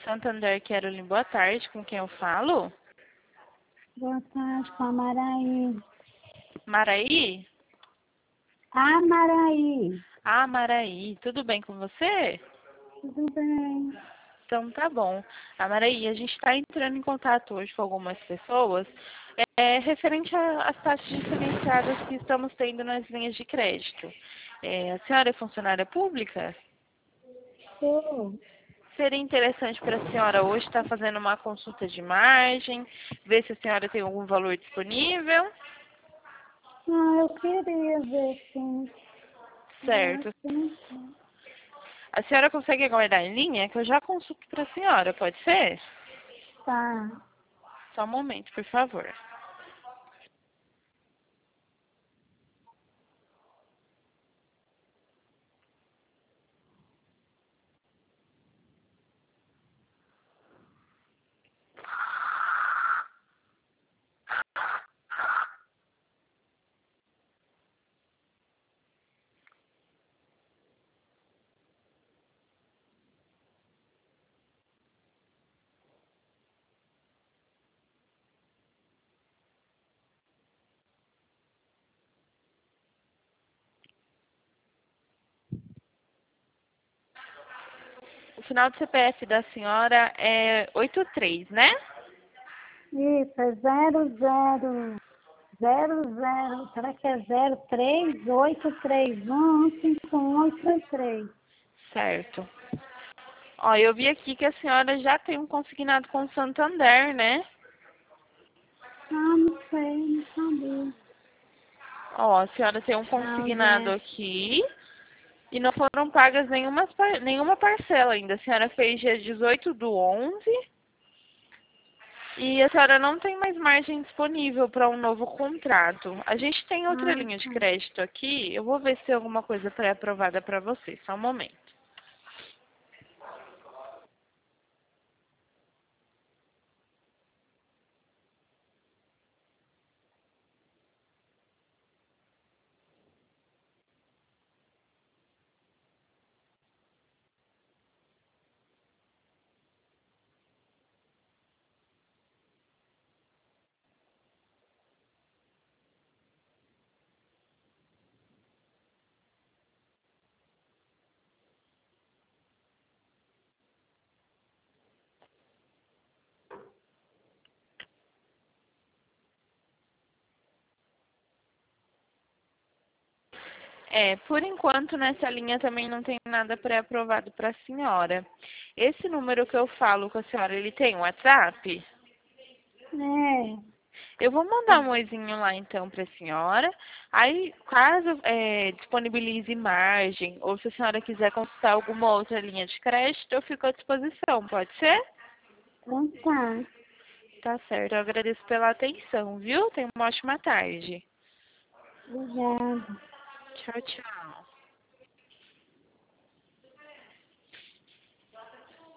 Santander, Caroline, boa tarde. Com quem eu falo? Boa tarde, com a Maraí. Maraí? Ah, Maraí. Ah, Maraí, tudo bem com você? Tudo bem? Então tá bom. A Maraí, a gente está entrando em contato hoje com algumas pessoas referente às taxas diferenciadas que estamos tendo nas linhas de crédito. A senhora é funcionária pública? Sou. Seria interessante para a senhora hoje estar fazendo uma consulta de margem, ver se a senhora tem algum valor disponível. Ah, eu queria ver, sim. Eu Certo. acho que não sei. A senhora consegue aguardar em linha? Que eu já consulto para a senhora, pode ser? Tá. Só um momento, por favor. O final do CPF da senhora é 83, né? Isso, é 00. Será que é 03831 51833? Certo. Ó, eu vi aqui que a senhora já tem um consignado com o Santander, né? Ah, não sei, não sabia. Ó, a senhora tem um Não, consignado gente. aqui e não foram pagas nenhuma parcela ainda. A senhora fez dia 18/11 e a senhora não tem mais margem disponível para um novo contrato. A gente tem outra Ah, linha de tá. crédito aqui. Eu vou ver se tem alguma coisa pré-aprovada para você. Só um momento. Por enquanto nessa linha também não tem nada pré-aprovado para a senhora. Esse número que eu falo com a senhora, ele tem WhatsApp? É. Eu vou mandar um oizinho lá então para a senhora. Aí, caso disponibilize margem ou se a senhora quiser consultar alguma outra linha de crédito, eu fico à disposição, pode ser? Então tá. Tá certo, eu agradeço pela atenção, viu? Tenha uma ótima tarde. Obrigada. Tchau, tchau.